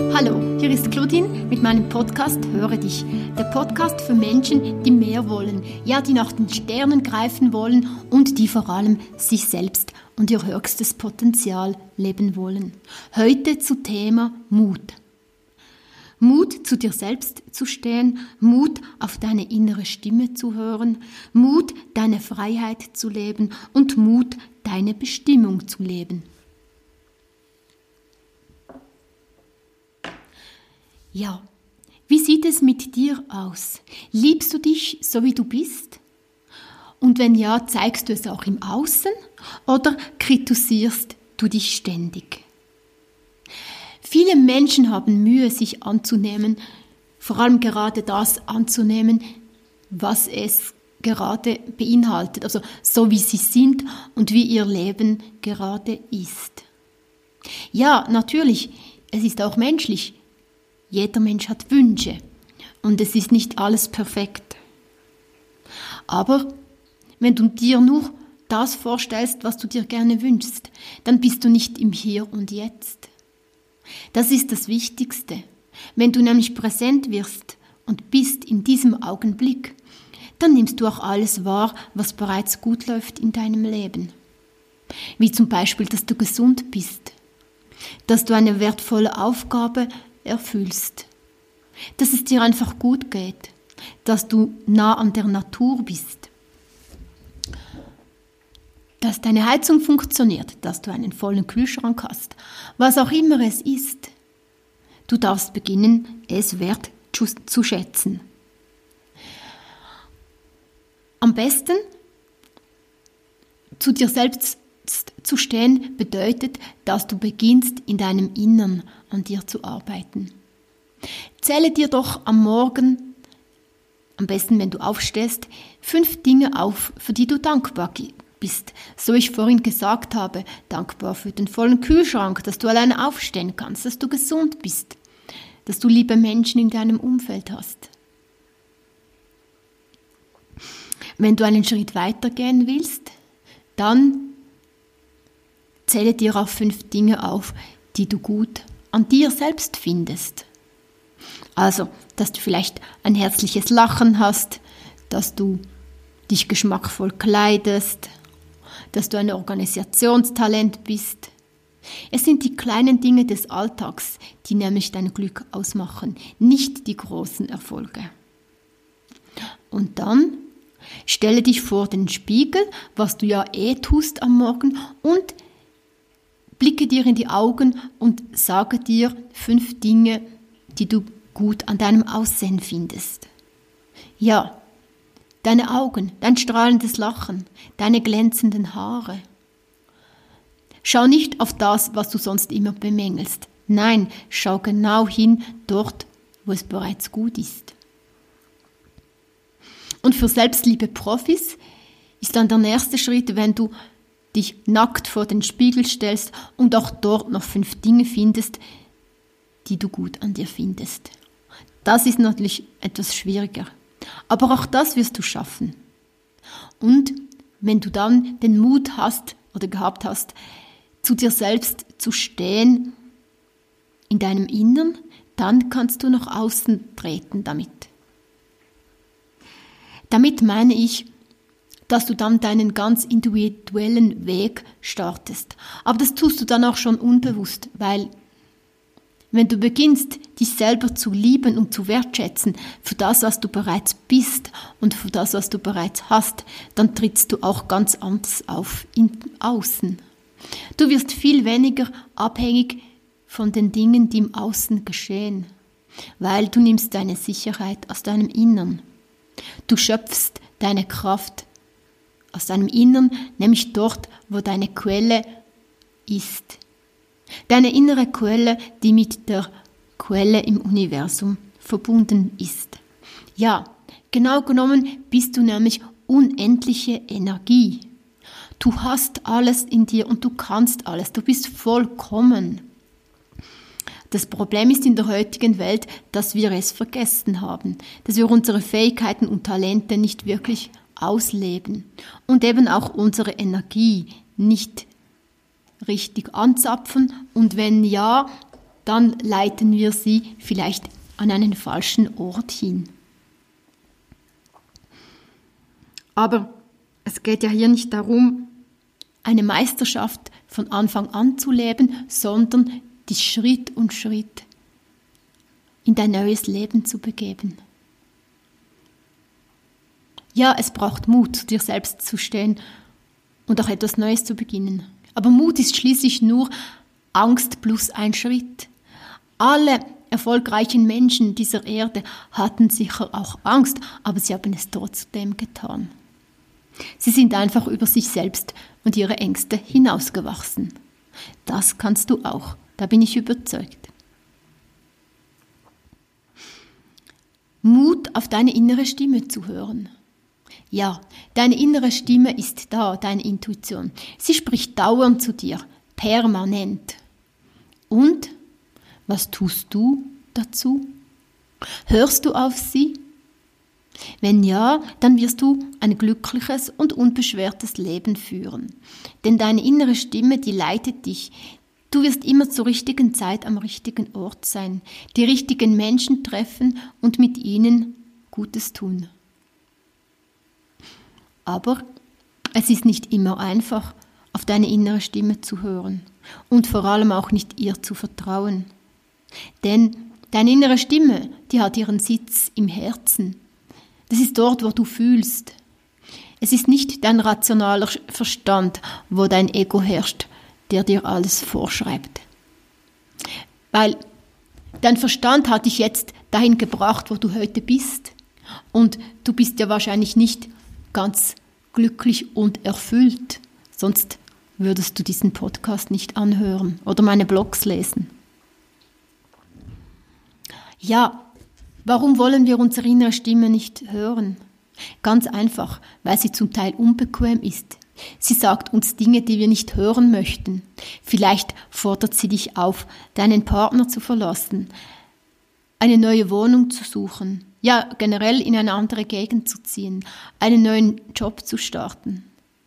Hallo, hier ist Claudine mit meinem Podcast Höre dich. Der Podcast für Menschen, die mehr wollen, ja, die nach den Sternen greifen wollen und die vor allem sich selbst und ihr höchstes Potenzial leben wollen. Heute zu Thema Mut. Mut, zu dir selbst zu stehen, Mut, auf deine innere Stimme zu hören, Mut, deine Freiheit zu leben und Mut, deine Bestimmung zu leben. Ja, wie sieht es mit dir aus? Liebst du dich so, wie du bist? Und wenn ja, zeigst du es auch im Außen oder kritisierst du dich ständig? Viele Menschen haben Mühe, sich anzunehmen, vor allem gerade das anzunehmen, was es gerade beinhaltet, also so wie sie sind und wie ihr Leben gerade ist. Ja, natürlich, es ist auch menschlich. Jeder Mensch hat Wünsche und es ist nicht alles perfekt. Aber wenn du dir nur das vorstellst, was du dir gerne wünschst, dann bist du nicht im Hier und Jetzt. Das ist das Wichtigste. Wenn du nämlich präsent wirst und bist in diesem Augenblick, dann nimmst du auch alles wahr, was bereits gut läuft in deinem Leben. Wie zum Beispiel, dass du gesund bist, dass du eine wertvolle Aufgabe erfüllst, dass es dir einfach gut geht, dass du nah an der Natur bist, dass deine Heizung funktioniert, dass du einen vollen Kühlschrank hast, was auch immer es ist. Du darfst beginnen, es wert zu schätzen. Am besten zu dir selbst zu stehen bedeutet, dass du beginnst, in deinem Innern an dir zu arbeiten. Zähle dir doch am Morgen, am besten wenn du aufstehst, 5 Dinge auf, für die du dankbar bist. So ich vorhin gesagt habe, dankbar für den vollen Kühlschrank, dass du alleine aufstehen kannst, dass du gesund bist, dass du liebe Menschen in deinem Umfeld hast. Wenn du einen Schritt weitergehen willst, dann zähle dir auch 5 Dinge auf, die du gut an dir selbst findest. Also, dass du vielleicht ein herzliches Lachen hast, dass du dich geschmackvoll kleidest, dass du ein Organisationstalent bist. Es sind die kleinen Dinge des Alltags, die nämlich dein Glück ausmachen, nicht die großen Erfolge. Und dann stelle dich vor den Spiegel, was du ja tust am Morgen, und blicke dir in die Augen und sage dir 5 Dinge, die du gut an deinem Aussehen findest. Ja, deine Augen, dein strahlendes Lachen, deine glänzenden Haare. Schau nicht auf das, was du sonst immer bemängelst. Nein, schau genau hin dort, wo es bereits gut ist. Und für Selbstliebe-Profis ist dann der nächste Schritt, wenn du dich nackt vor den Spiegel stellst und auch dort noch 5 Dinge findest, die du gut an dir findest. Das ist natürlich etwas schwieriger, aber auch das wirst du schaffen. Und wenn du dann den Mut hast oder gehabt hast, zu dir selbst zu stehen in deinem Innern, dann kannst du nach außen treten damit. Damit meine ich, dass du dann deinen ganz individuellen Weg startest. Aber das tust du dann auch schon unbewusst, weil wenn du beginnst, dich selber zu lieben und zu wertschätzen für das, was du bereits bist und für das, was du bereits hast, dann trittst du auch ganz anders auf im Außen. Du wirst viel weniger abhängig von den Dingen, die im Außen geschehen, weil du nimmst deine Sicherheit aus deinem Innern. Du schöpfst deine Kraft aus deinem Innern, nämlich dort, wo deine Quelle ist. Deine innere Quelle, die mit der Quelle im Universum verbunden ist. Ja, genau genommen bist du nämlich unendliche Energie. Du hast alles in dir und du kannst alles. Du bist vollkommen. Das Problem ist in der heutigen Welt, dass wir es vergessen haben, dass wir unsere Fähigkeiten und Talente nicht wirklich ausleben und eben auch unsere Energie nicht richtig anzapfen und wenn ja, dann leiten wir sie vielleicht an einen falschen Ort hin. Aber es geht ja hier nicht darum, eine Meisterschaft von Anfang an zu leben, sondern dich Schritt und Schritt in dein neues Leben zu begeben. Ja, es braucht Mut, zu dir selbst zu stehen und auch etwas Neues zu beginnen. Aber Mut ist schließlich nur Angst plus ein Schritt. Alle erfolgreichen Menschen dieser Erde hatten sicher auch Angst, aber sie haben es trotzdem getan. Sie sind einfach über sich selbst und ihre Ängste hinausgewachsen. Das kannst du auch, da bin ich überzeugt. Mut, auf deine innere Stimme zu hören. Ja, deine innere Stimme ist da, deine Intuition. Sie spricht dauernd zu dir, permanent. Und was tust du dazu? Hörst du auf sie? Wenn ja, dann wirst du ein glückliches und unbeschwertes Leben führen. Denn deine innere Stimme, die leitet dich. Du wirst immer zur richtigen Zeit am richtigen Ort sein, die richtigen Menschen treffen und mit ihnen Gutes tun. Aber es ist nicht immer einfach, auf deine innere Stimme zu hören und vor allem auch nicht ihr zu vertrauen. Denn deine innere Stimme, die hat ihren Sitz im Herzen. Das ist dort, wo du fühlst. Es ist nicht dein rationaler Verstand, wo dein Ego herrscht, der dir alles vorschreibt. Weil dein Verstand hat dich jetzt dahin gebracht, wo du heute bist. Und du bist ja wahrscheinlich nicht ganz glücklich und erfüllt. Sonst würdest du diesen Podcast nicht anhören oder meine Blogs lesen. Ja, warum wollen wir unsere innere Stimme nicht hören? Ganz einfach, weil sie zum Teil unbequem ist. Sie sagt uns Dinge, die wir nicht hören möchten. Vielleicht fordert sie dich auf, deinen Partner zu verlassen, eine neue Wohnung zu suchen, ja generell in eine andere Gegend zu ziehen, einen neuen Job zu starten.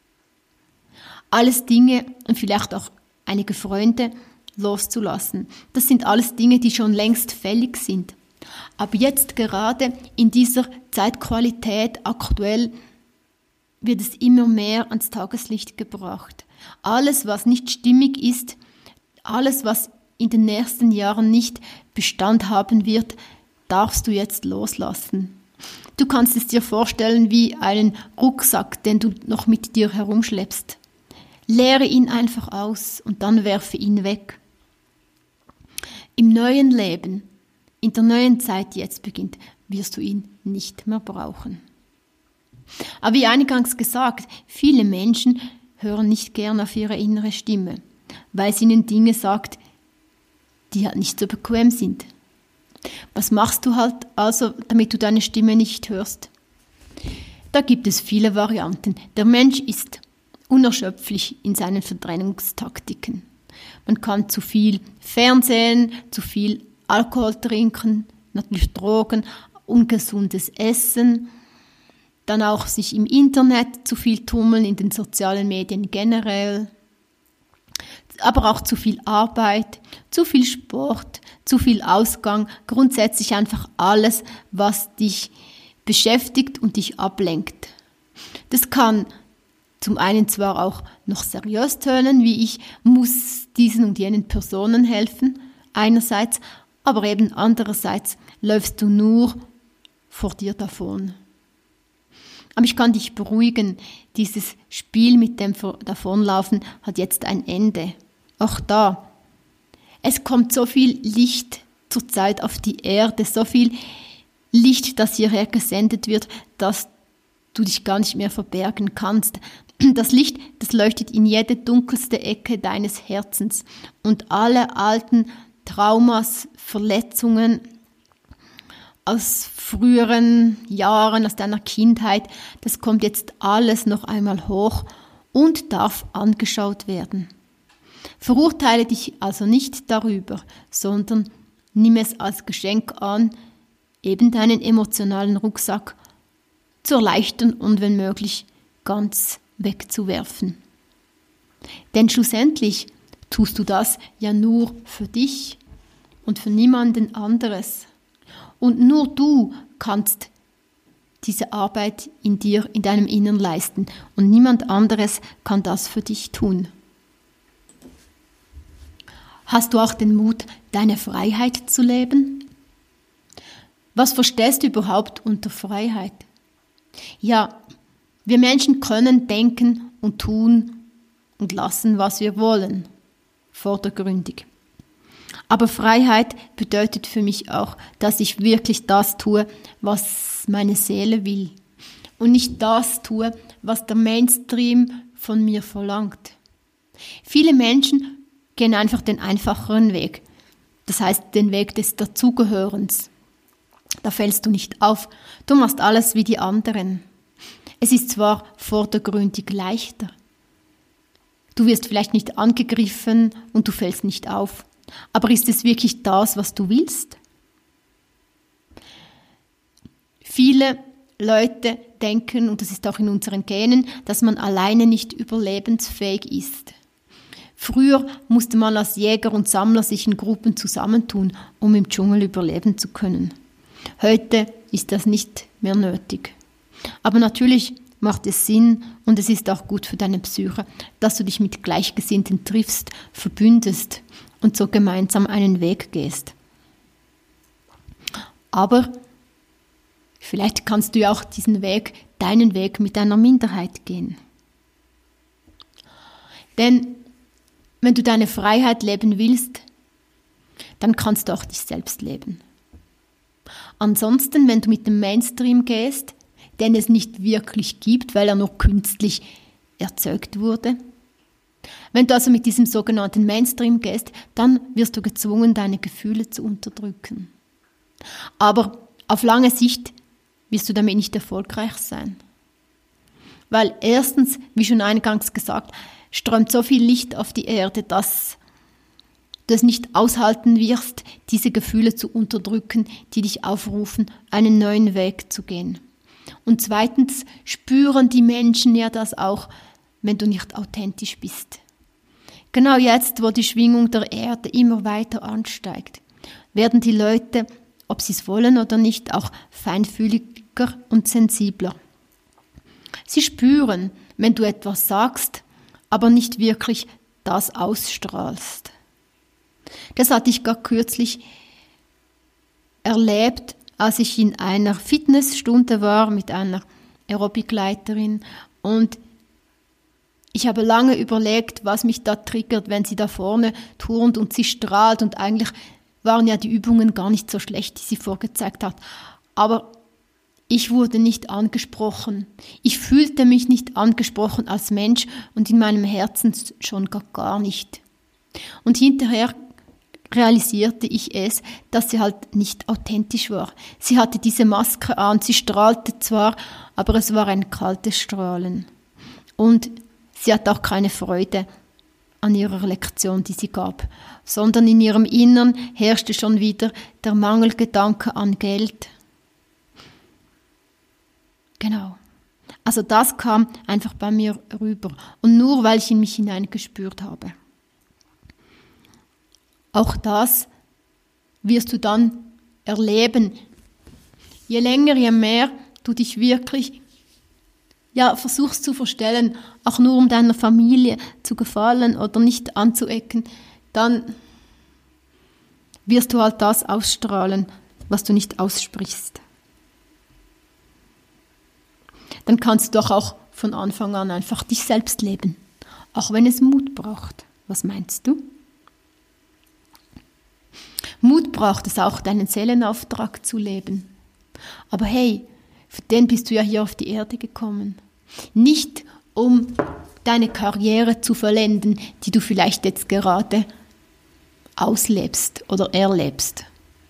Alles Dinge und vielleicht auch einige Freunde loszulassen. Das sind alles Dinge, die schon längst fällig sind. Aber jetzt gerade in dieser Zeitqualität aktuell wird es immer mehr ans Tageslicht gebracht. Alles, was nicht stimmig ist, alles, was in den nächsten Jahren nicht Bestand haben wird, darfst du jetzt loslassen. Du kannst es dir vorstellen wie einen Rucksack, den du noch mit dir herumschleppst. Leere ihn einfach aus und dann werfe ihn weg. Im neuen Leben, in der neuen Zeit, die jetzt beginnt, wirst du ihn nicht mehr brauchen. Aber wie eingangs gesagt, viele Menschen hören nicht gern auf ihre innere Stimme, weil sie ihnen Dinge sagt, die halt nicht so bequem sind. Was machst du halt also, damit du deine Stimme nicht hörst? Da gibt es viele Varianten. Der Mensch ist unerschöpflich in seinen Verdrängungstaktiken. Man kann zu viel Fernsehen, zu viel Alkohol trinken, natürlich Drogen, ungesundes Essen, dann auch sich im Internet zu viel tummeln, in den sozialen Medien generell, aber auch zu viel Arbeit, zu viel Sport, zu viel Ausgang, grundsätzlich einfach alles, was dich beschäftigt und dich ablenkt. Das kann zum einen zwar auch noch seriös tönen, wie ich muss diesen und jenen Personen helfen, einerseits, aber eben andererseits läufst du nur vor dir davon. Aber ich kann dich beruhigen, dieses Spiel mit dem Davonlaufen hat jetzt ein Ende. Auch da, es kommt so viel Licht zurzeit auf die Erde, so viel Licht, das hierher gesendet wird, dass du dich gar nicht mehr verbergen kannst. Das Licht, das leuchtet in jede dunkelste Ecke deines Herzens und alle alten Traumas, Verletzungen aus früheren Jahren, aus deiner Kindheit, das kommt jetzt alles noch einmal hoch und darf angeschaut werden. Verurteile dich also nicht darüber, sondern nimm es als Geschenk an, eben deinen emotionalen Rucksack zu erleichtern und wenn möglich ganz wegzuwerfen. Denn schlussendlich tust du das ja nur für dich und für niemanden anderes. Und nur du kannst diese Arbeit in dir, in deinem Innern leisten und niemand anderes kann das für dich tun. Hast du auch den Mut, deine Freiheit zu leben? Was verstehst du überhaupt unter Freiheit? Ja, wir Menschen können denken und tun und lassen, was wir wollen, vordergründig. Aber Freiheit bedeutet für mich auch, dass ich wirklich das tue, was meine Seele will und nicht das tue, was der Mainstream von mir verlangt. Viele Menschen gehen einfach den einfacheren Weg, das heißt den Weg des Dazugehörens. Da fällst du nicht auf, du machst alles wie die anderen. Es ist zwar vordergründig leichter, du wirst vielleicht nicht angegriffen und du fällst nicht auf, aber ist es wirklich das, was du willst? Viele Leute denken, und das ist auch in unseren Genen, dass man alleine nicht überlebensfähig ist. Früher musste man als Jäger und Sammler sich in Gruppen zusammentun, um im Dschungel überleben zu können. Heute ist das nicht mehr nötig. Aber natürlich macht es Sinn und es ist auch gut für deine Psyche, dass du dich mit Gleichgesinnten triffst, verbündest und so gemeinsam einen Weg gehst. Aber vielleicht kannst du ja auch deinen Weg mit einer Minderheit gehen. Denn wenn du deine Freiheit leben willst, dann kannst du auch dich selbst leben. Ansonsten, wenn du mit dem Mainstream gehst, den es nicht wirklich gibt, weil er nur künstlich erzeugt wurde, wenn du also mit diesem sogenannten Mainstream gehst, dann wirst du gezwungen, deine Gefühle zu unterdrücken. Aber auf lange Sicht wirst du damit nicht erfolgreich sein. Weil erstens, wie schon eingangs gesagt, strömt so viel Licht auf die Erde, dass du es nicht aushalten wirst, diese Gefühle zu unterdrücken, die dich aufrufen, einen neuen Weg zu gehen. Und zweitens spüren die Menschen ja das auch, wenn du nicht authentisch bist. Genau jetzt, wo die Schwingung der Erde immer weiter ansteigt, werden die Leute, ob sie es wollen oder nicht, auch feinfühliger und sensibler. Sie spüren, wenn du etwas sagst, aber nicht wirklich das ausstrahlst. Das hatte ich gar kürzlich erlebt, als ich in einer Fitnessstunde war mit einer Aerobikleiterin und ich habe lange überlegt, was mich da triggert, wenn sie da vorne turnt und sie strahlt und eigentlich waren ja die Übungen gar nicht so schlecht, die sie vorgezeigt hat. Aber ich wurde nicht angesprochen. Ich fühlte mich nicht angesprochen als Mensch und in meinem Herzen schon gar nicht. Und hinterher realisierte ich es, dass sie halt nicht authentisch war. Sie hatte diese Maske an, sie strahlte zwar, aber es war ein kaltes Strahlen. Und sie hat auch keine Freude an ihrer Lektion, die sie gab, sondern in ihrem Innern herrschte schon wieder der Mangelgedanke an Geld. Genau. Also das kam einfach bei mir rüber. Und nur weil ich in mich hineingespürt habe. Auch das wirst du dann erleben. Je länger, je mehr du dich wirklich versuchst zu verstellen, auch nur um deiner Familie zu gefallen oder nicht anzuecken, dann wirst du halt das ausstrahlen, was du nicht aussprichst. Dann kannst du doch auch von Anfang an einfach dich selbst leben, auch wenn es Mut braucht. Was meinst du? Mut braucht es auch, deinen Seelenauftrag zu leben. Aber hey, für den bist du ja hier auf die Erde gekommen. Nicht, um deine Karriere zu vollenden, die du vielleicht jetzt gerade auslebst oder erlebst.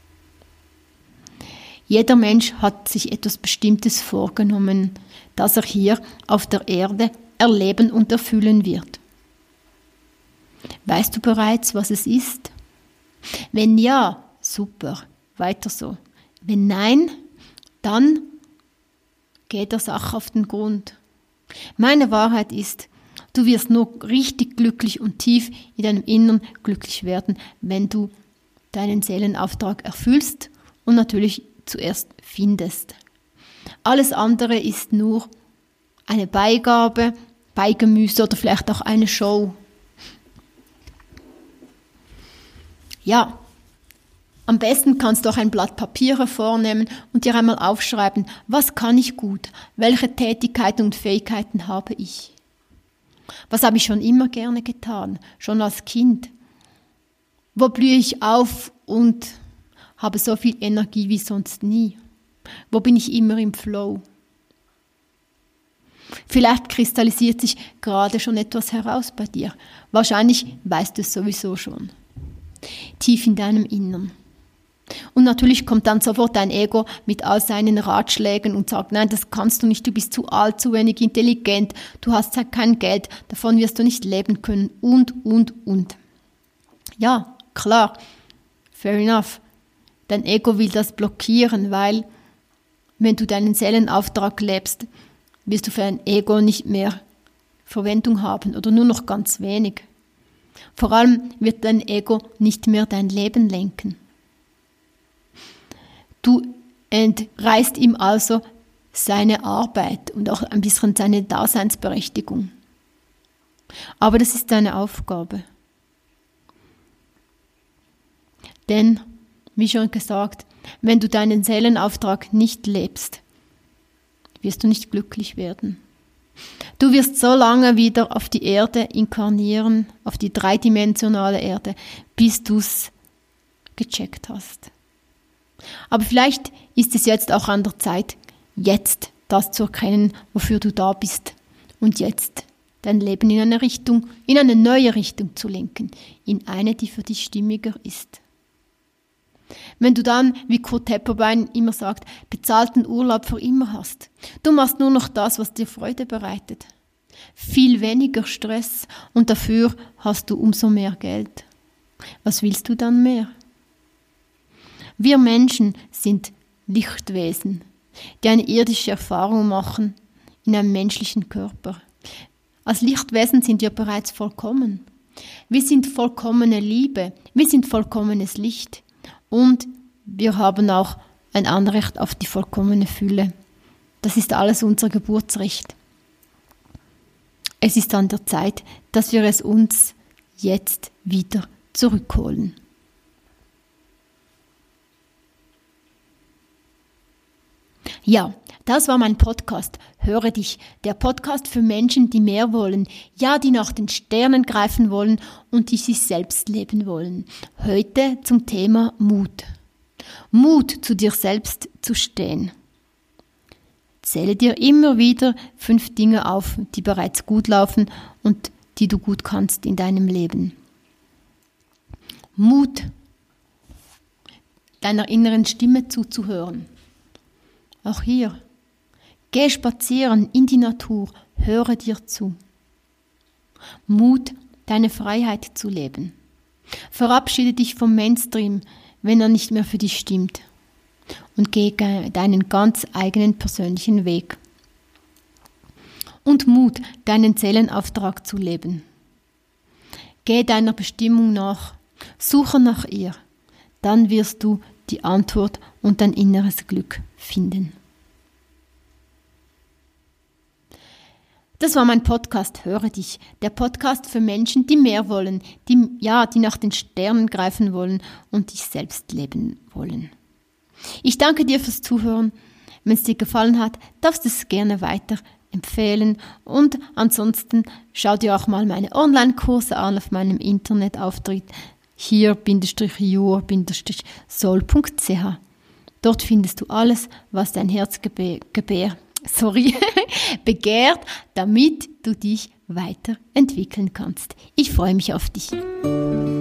Jeder Mensch hat sich etwas Bestimmtes vorgenommen, das er hier auf der Erde erleben und erfüllen wird. Weißt du bereits, was es ist? Wenn ja, super, weiter so. Wenn nein, dann geh der Sache auf den Grund. Meine Wahrheit ist, du wirst nur richtig glücklich und tief in deinem Innern glücklich werden, wenn du deinen Seelenauftrag erfüllst und natürlich zuerst findest. Alles andere ist nur eine Beigabe, Beigemüse oder vielleicht auch eine Show. Ja, am besten kannst du auch ein Blatt Papier hervornehmen und dir einmal aufschreiben, was kann ich gut, welche Tätigkeiten und Fähigkeiten habe ich. Was habe ich schon immer gerne getan, schon als Kind? Wo blühe ich auf und habe so viel Energie wie sonst nie? Wo bin ich immer im Flow? Vielleicht kristallisiert sich gerade schon etwas heraus bei dir. Wahrscheinlich weißt du es sowieso schon. Tief in deinem Innern. Und natürlich kommt dann sofort dein Ego mit all seinen Ratschlägen und sagt, nein, das kannst du nicht, du bist zu alt, zu wenig intelligent, du hast halt kein Geld, davon wirst du nicht leben können und. Ja, klar, fair enough. Dein Ego will das blockieren, weil wenn du deinen Seelenauftrag lebst, wirst du für dein Ego nicht mehr Verwendung haben oder nur noch ganz wenig. Vor allem wird dein Ego nicht mehr dein Leben lenken. Du entreißt ihm also seine Arbeit und auch ein bisschen seine Daseinsberechtigung. Aber das ist deine Aufgabe. Denn, wie schon gesagt, wenn du deinen Seelenauftrag nicht lebst, wirst du nicht glücklich werden. Du wirst so lange wieder auf die Erde inkarnieren, auf die dreidimensionale Erde, bis du es gecheckt hast. Aber vielleicht ist es jetzt auch an der Zeit, jetzt das zu erkennen, wofür du da bist. Und jetzt dein Leben in eine neue Richtung zu lenken. In eine, die für dich stimmiger ist. Wenn du dann, wie Kurt Hepperbein immer sagt, bezahlten Urlaub für immer hast. Du machst nur noch das, was dir Freude bereitet. Viel weniger Stress und dafür hast du umso mehr Geld. Was willst du dann mehr? Wir Menschen sind Lichtwesen, die eine irdische Erfahrung machen in einem menschlichen Körper. Als Lichtwesen sind wir bereits vollkommen. Wir sind vollkommene Liebe, wir sind vollkommenes Licht und wir haben auch ein Anrecht auf die vollkommene Fülle. Das ist alles unser Geburtsrecht. Es ist an der Zeit, dass wir es uns jetzt wieder zurückholen. Ja, das war mein Podcast. Höre dich. Der Podcast für Menschen, die mehr wollen. Ja, die nach den Sternen greifen wollen und die sich selbst leben wollen. Heute zum Thema Mut. Mut, zu dir selbst zu stehen. Zähle dir immer wieder 5 Dinge auf, die bereits gut laufen und die du gut kannst in deinem Leben. Mut, deiner inneren Stimme zuzuhören. Auch hier, geh spazieren in die Natur, höre dir zu. Mut, deine Freiheit zu leben. Verabschiede dich vom Mainstream, wenn er nicht mehr für dich stimmt. Und geh deinen ganz eigenen persönlichen Weg. Und Mut, deinen Seelenauftrag zu leben. Geh deiner Bestimmung nach, suche nach ihr. Dann wirst du die Antwort und dein inneres Glück finden. Das war mein Podcast Höre dich, der Podcast für Menschen, die mehr wollen, die nach den Sternen greifen wollen und dich selbst leben wollen. Ich danke dir fürs Zuhören. Wenn es dir gefallen hat, darfst du es gerne weiter empfehlen und ansonsten schau dir auch mal meine Online-Kurse an auf meinem Internetauftritt hier-jur-soul.ch. Dort findest du alles, was dein Herz begehrt, damit du dich weiterentwickeln kannst. Ich freue mich auf dich.